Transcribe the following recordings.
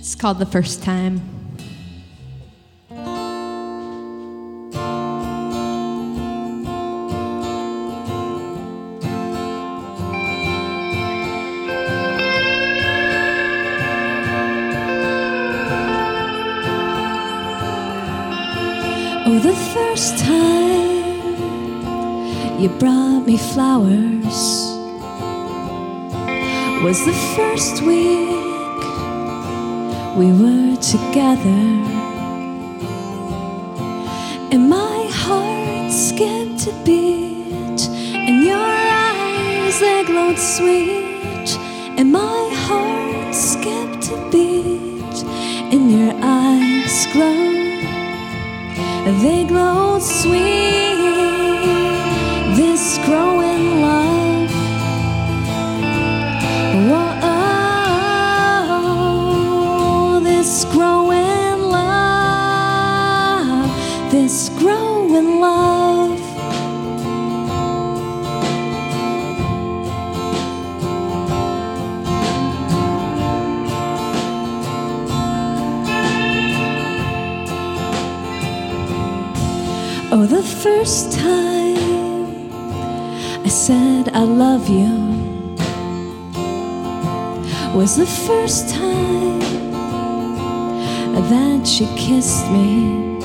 It's called The First Time. Oh, the first time you brought me flowers was the first week we were together, and my heart skipped a beat, and your eyes, they glowed sweet, and my heart skipped a beat, and your eyes glowed, they glowed sweet. This growing love, whoa, this growing love, this growing love. Oh, the first time I said I love you was the first time that you kissed me,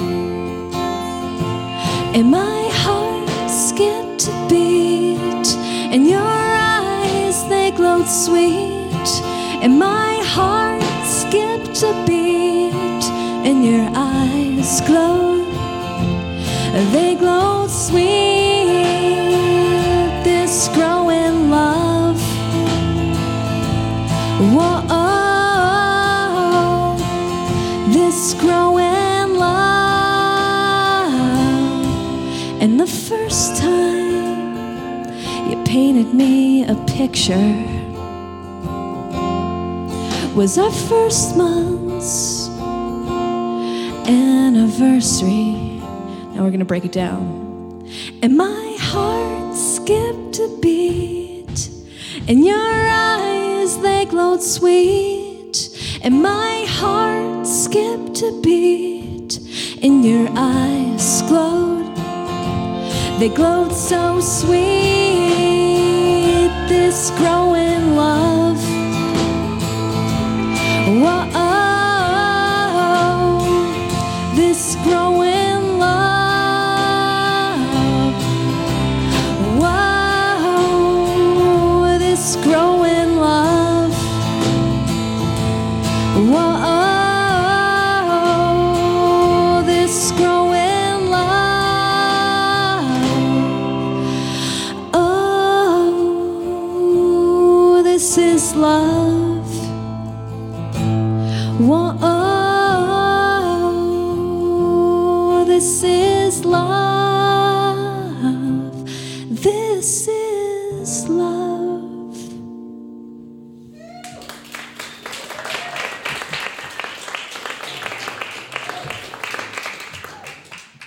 and my heart skipped a beat, and your eyes, they glowed sweet, and my heart skipped a beat, and your eyes glowed, they glowed sweet. This growing love, whoa, this growing love. And the first time you painted me a picture was our first month's anniversary. Now we're gonna break it down. And my heart skipped a beat, and your eyes, they glowed sweet, and my heart skipped a beat, and your eyes glowed, they glowed so sweet. This growing love, whoa, this growing love, whoa, this growing love, whoa, this growing love. Oh, this is love. Whoa.